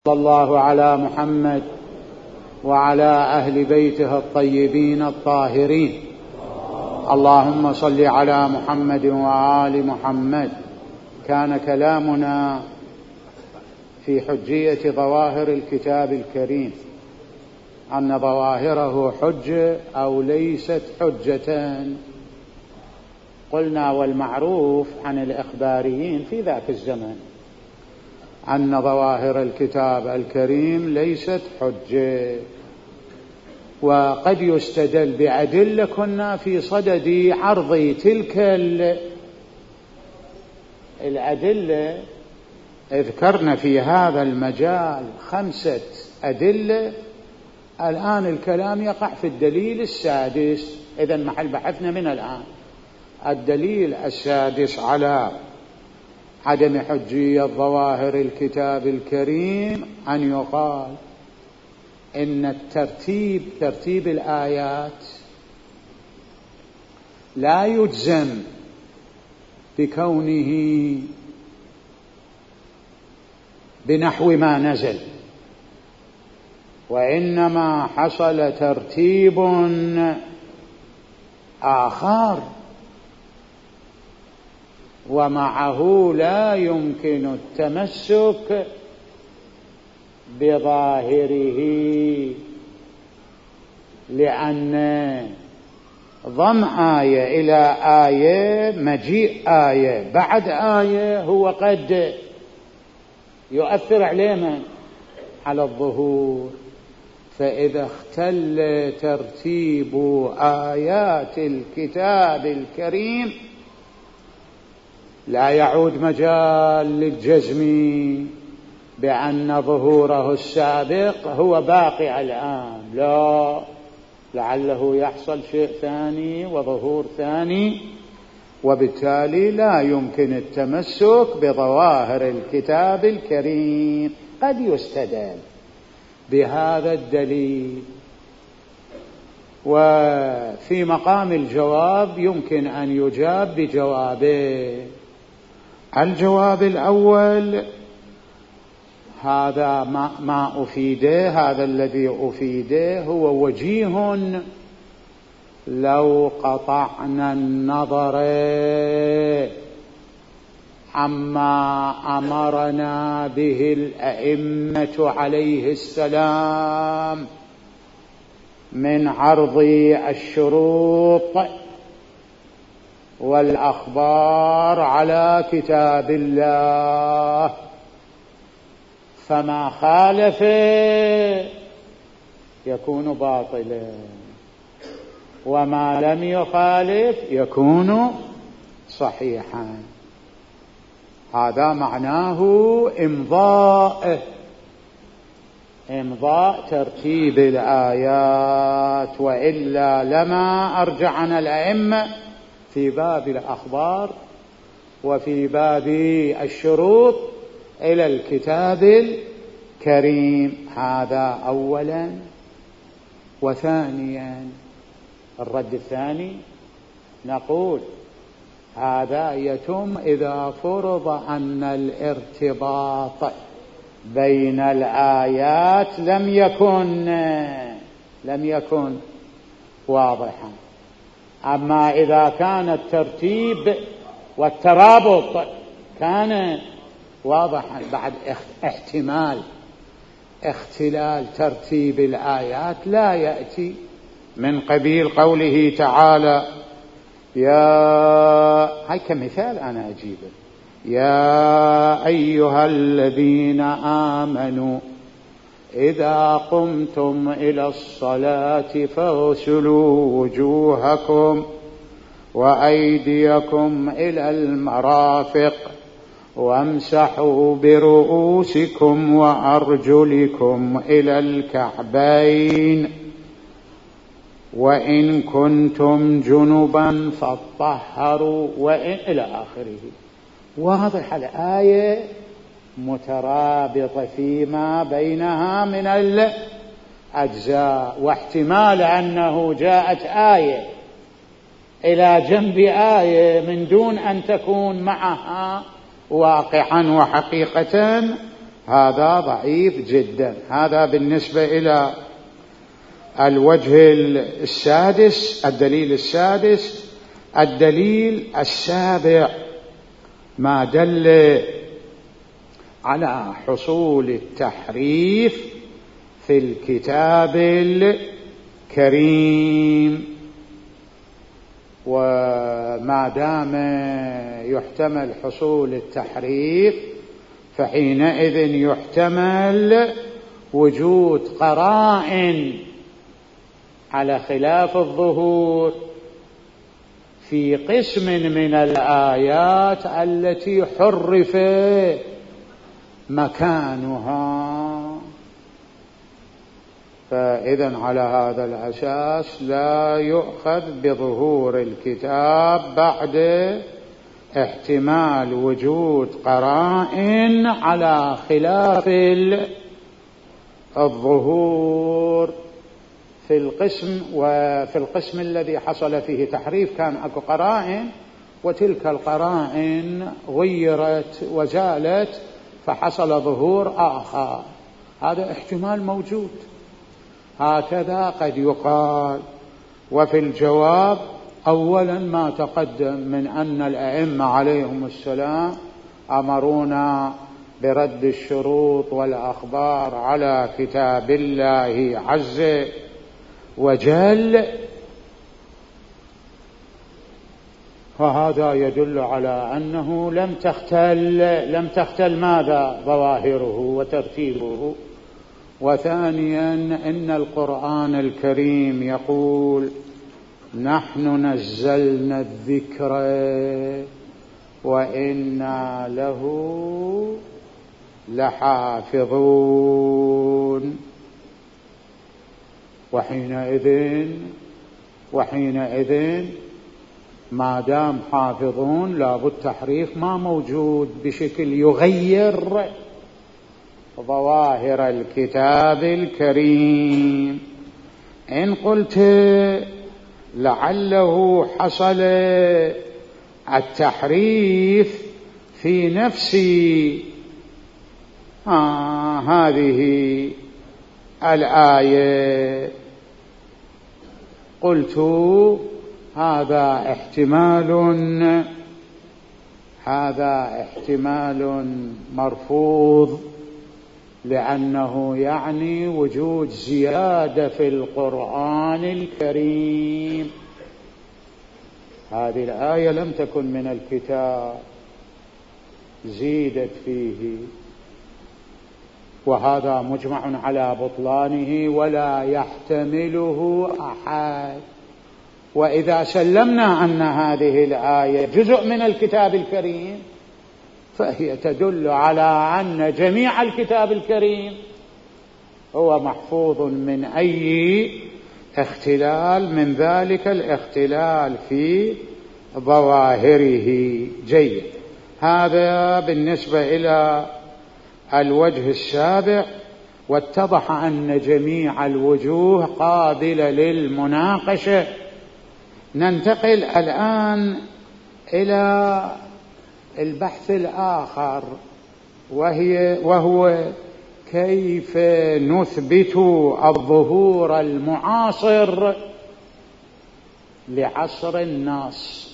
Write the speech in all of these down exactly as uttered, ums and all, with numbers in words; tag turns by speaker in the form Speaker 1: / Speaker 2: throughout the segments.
Speaker 1: صلى الله على محمد وعلى أهل بيته الطيبين الطاهرين. اللهم صل على محمد وآل محمد. كان كلامنا في حجية ظواهر الكتاب الكريم، أن ظواهره حجة أو ليست حجة. قلنا والمعروف عن الإخباريين في ذاك الزمن أن ظواهر الكتاب الكريم ليست حجة، وقد يستدل بأدلة. كنا في صدد عرض تلك الأدلة، ذكرنا في هذا المجال خمسة أدلة. الآن الكلام يقع في الدليل السادس، إذن محل بحثنا من الآن الدليل السادس على عدم حجية ظواهر الكتاب الكريم، أن يقال إن الترتيب ترتيب الآيات لا يجزم بكونه بنحو ما نزل، وإنما حصل ترتيب آخر، ومعه لا يمكن التمسك بظاهره، لأن ضم آية إلى آية، مجيء آية بعد آية، هو قد يؤثر علينا على الظهور. فإذا اختل ترتيب آيات الكتاب الكريم لا يعود مجال للجزم بأن ظهوره السابق هو باقي الآن، لا، لعله يحصل شيء ثاني وظهور ثاني، وبالتالي لا يمكن التمسك بظواهر الكتاب الكريم. قد يستدل بهذا الدليل. وفي مقام الجواب يمكن أن يجاب بجوابين. الجواب الأول، هذا ما, ما أفيده، هذا الذي أفيده هو وجيه لو قطعنا النظر عما أمرنا به الأئمة عليه السلام من عرض الشروط والأخبار على كتاب الله، فما خالف يكون باطلا، وما لم يخالف يكون صحيحا. هذا معناه إمضاء إمضاء ترتيب الآيات، وإلا لما أرجعنا الأئمة في باب الأخبار وفي باب الشروط إلى الكتاب الكريم. هذا أولا. وثانيا، الرد الثاني، نقول هذا يتم إذا فرض أن الارتباط بين الآيات لم يكن لم يكن واضحا. أما إذا كان الترتيب والترابط كان واضحا، بعد احتمال اختلال ترتيب الآيات لا يأتي من قبيل قوله تعالى يا، هاي كمثال أنا أجيبه، يا أيها الذين آمنوا إذا قمتم إلى الصلاة فاغسلوا وجوهكم وأيديكم إلى المرافق وامسحوا برؤوسكم وأرجلكم إلى الكعبين وإن كنتم جنبا فاطهروا وإن إلى آخره. واضح الآية مترابطة فيما بينها من الأجزاء، واحتمال أنه جاءت آية إلى جنب آية من دون أن تكون معها واقعا وحقيقة هذا ضعيف جدا. هذا بالنسبة إلى الوجه السادس، الدليل السادس. الدليل السابع ما دل على حصول التحريف في الكتاب الكريم. وما دام يحتمل حصول التحريف فحينئذ يحتمل وجود قرائن على خلاف الظهور في قسم من الآيات التي حرف مكانها. فإذن على هذا الأساس لا يؤخذ بظهور الكتاب بعد احتمال وجود قرائن على خلاف الظهور في القسم. وفي القسم الذي حصل فيه تحريف كان اكو قرائن، وتلك القرائن غيرت وزالت فحصل ظهور آخر. هذا احتمال موجود. هكذا قد يقال. وفي الجواب أولا ما تقدم من أن الأئمة عليهم السلام أمرونا برد الشروط والأخبار على كتاب الله عز وجل، فهذا يدل على أنه لم تختل لم تختل ماذا؟ ظواهره وترتيبه. وثانيا أن القرآن الكريم يقول نحن نزلنا الذكر وإنا له لحافظون. وحينئذ وحينئذ ما دام حافظون لابد تحريف ما موجود بشكل يغير ظواهر الكتاب الكريم. إن قلت لعله حصل التحريف في نفس آه هذه الآية، قلت هذا احتمال هذا احتمال مرفوض، لأنه يعني وجود زيادة في القرآن الكريم. هذه الآية لم تكن من الكتاب، زيدت فيه، وهذا مجمع على بطلانه ولا يحتمله أحد. وإذا سلمنا أن هذه الآية جزء من الكتاب الكريم فهي تدل على أن جميع الكتاب الكريم هو محفوظ من أي اختلال من ذلك الاختلال في ظواهره. جيد. هذا بالنسبة إلى الوجه السابع. واتضح أن جميع الوجوه قابلة للمناقشة. ننتقل الآن إلى البحث الآخر، وهي وهو كيف نثبت الظهور المعاصر لعصر النص.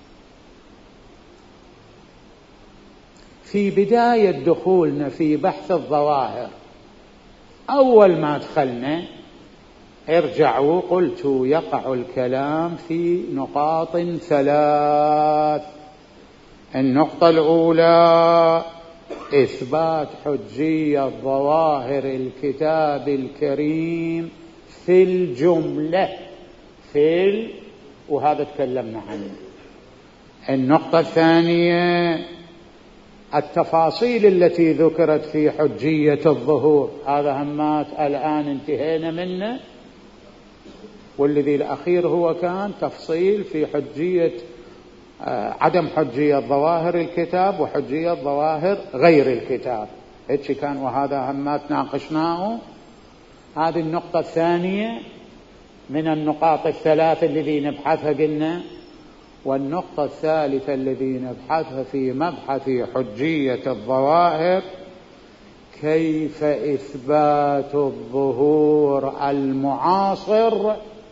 Speaker 1: في بداية دخولنا في بحث الظواهر، أول ما دخلنا ارجعوا قلت يقع الكلام في نقاط ثلاث. النقطة الأولى إثبات حجية ظواهر الكتاب الكريم في الجملة في ال... وهذا تكلمنا عنه. النقطة الثانية التفاصيل التي ذكرت في حجية الظهور، هذا همات الآن انتهينا منه. والذي الأخير هو كان تفصيل في حجية عدم حجية ظواهر الكتاب وحجية ظواهر غير الكتاب. هيك كان، وهذا همات ناقشناه. هذه النقطة الثانية من النقاط الثلاث الذي نبحثها قلنا. والنقطة الثالثة الذي نبحثها في مبحث حجية الظواهر كيف إثبات الظهور المعاصر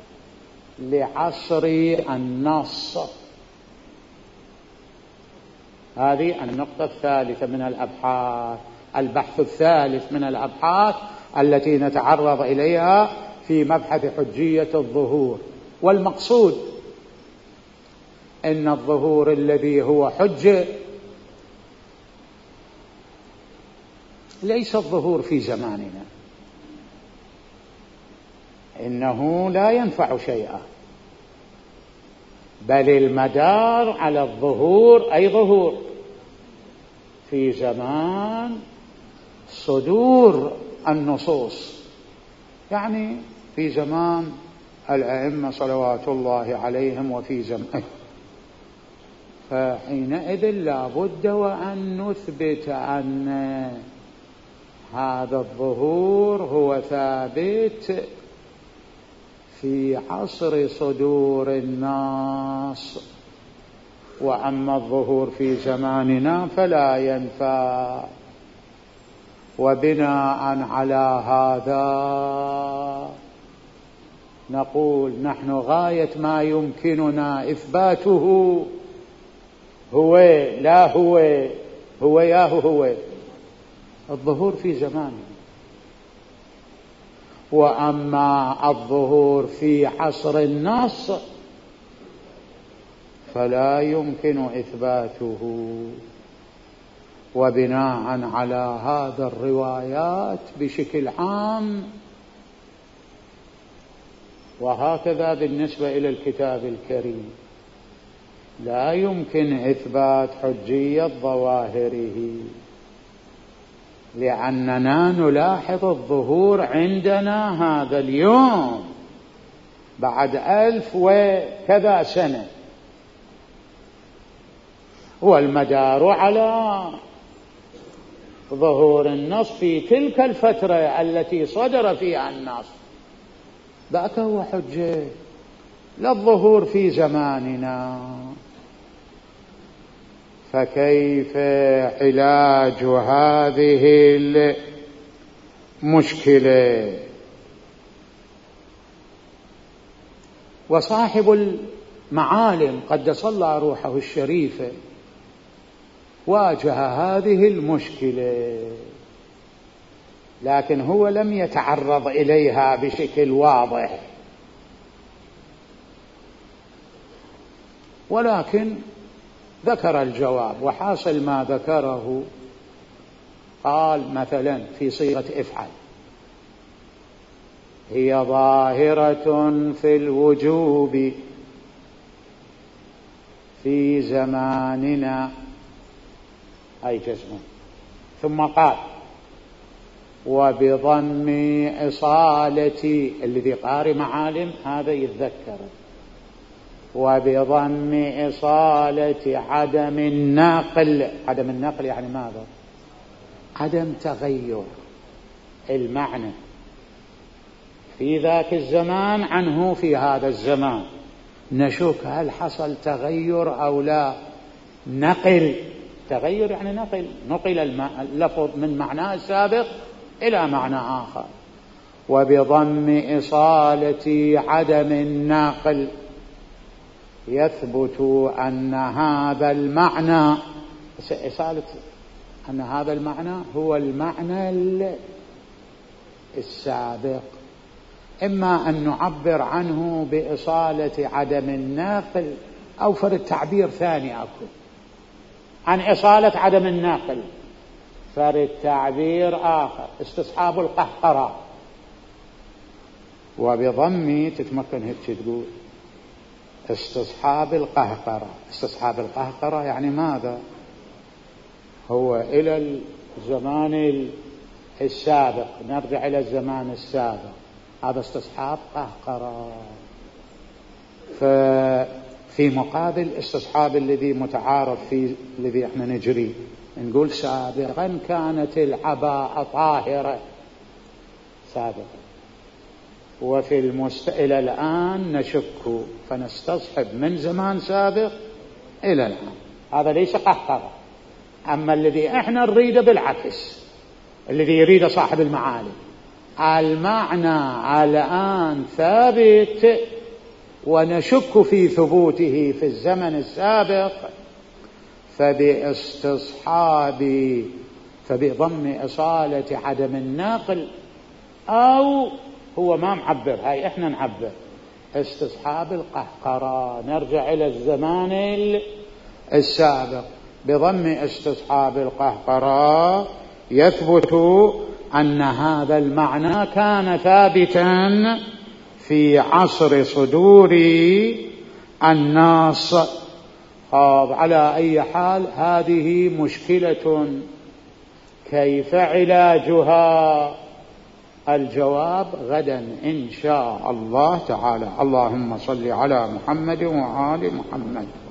Speaker 1: لعصر النص؟ هذه النقطة الثالثة من الأبحاث، البحث الثالث من الأبحاث التي نتعرض إليها في مبحث حجية الظهور. والمقصود أن الظهور الذي هو حجة ليس الظهور في زماننا، إنه لا ينفع شيئا، بل المدار على الظهور أي ظهور في زمان صدور النصوص، يعني في زمان الأئمة صلوات الله عليهم وفي زمان، فحينئذ لا بد وأن نثبت أن هذا الظهور هو ثابت في عصر صدور الناس، وأما الظهور في زماننا فلا ينفع. وبناء على هذا نقول نحن غاية ما يمكننا إثباته هو لا هو هو ياه هو الظهور في زماننا، وأما الظهور في عصر النص فلا يمكن إثباته. وبناء على هذا الروايات بشكل عام، وهكذا بالنسبة إلى الكتاب الكريم، لا يمكن إثبات حجية ظواهره، لأننا نلاحظ الظهور عندنا هذا اليوم بعد ألف وكذا سنة، والمدار على ظهور النص في تلك الفترة التي صدر فيها النص، ذاك هو حجة، لا الظهور في زماننا. فكيف علاج هذه المشكلة؟ وصاحب المعالم قدس الله روحه الشريفة واجه هذه المشكلة، لكن هو لم يتعرض إليها بشكل واضح، ولكن ذكر الجواب. وحاصل ما ذكره قال مثلا في صيغة افعل: هي ظاهرة في الوجوب في زماننا، أي جزم. ثم قال: وبضم إصالة، الذي قارئ معالم هذا يتذكر، وبضم إصالة عدم النقل. عدم النقل يعني ماذا؟ عدم تغير المعنى في ذاك الزمان عنه في هذا الزمان. نشك هل حصل تغير أو لا. نقل، تغير يعني نقل، نقل اللفظ من معناه السابق إلى معنى آخر. وبضم إصالة عدم النقل يثبت أن هذا المعنى، إصالة أن هذا المعنى هو المعنى السابق. إما أن نعبر عنه بإصالة عدم الناقل، أو فرد تعبير ثاني أكو عن إصالة عدم الناقل، فرد تعبير آخر، استصحاب القهقرة. وبضمي تتمكن هيك تقول استصحاب القهقرة. استصحاب القهقرة يعني ماذا؟ هو إلى الزمان السابق، نرجع إلى الزمان السابق، هذا استصحاب قهقرة. ففي مقابل استصحاب الذي متعارف في الذي احنا نجري، نقول سابقا كانت العباءة طاهرة سابقا، وفي المست... إلى الآن نشك، فنستصحب من زمان سابق إلى الآن. هذا ليس قهقرة. أما الذي احنا نريده بالعكس، الذي يريد صاحب المعالي. المعنى الآن ثابت ونشك في ثبوته في الزمن السابق، فباستصحاب فبضم إصالة عدم النقل، أو هو ما معبر، هاي إحنا نعبر استصحاب القهقرة، نرجع إلى الزمان السابق بضم استصحاب القهقرة، يثبت أن هذا المعنى كان ثابتا في عصر صدور النص. طب على أي حال هذه مشكلة، كيف علاجها؟ الجواب غدا إن شاء الله تعالى. اللهم صل على محمد وآل محمد.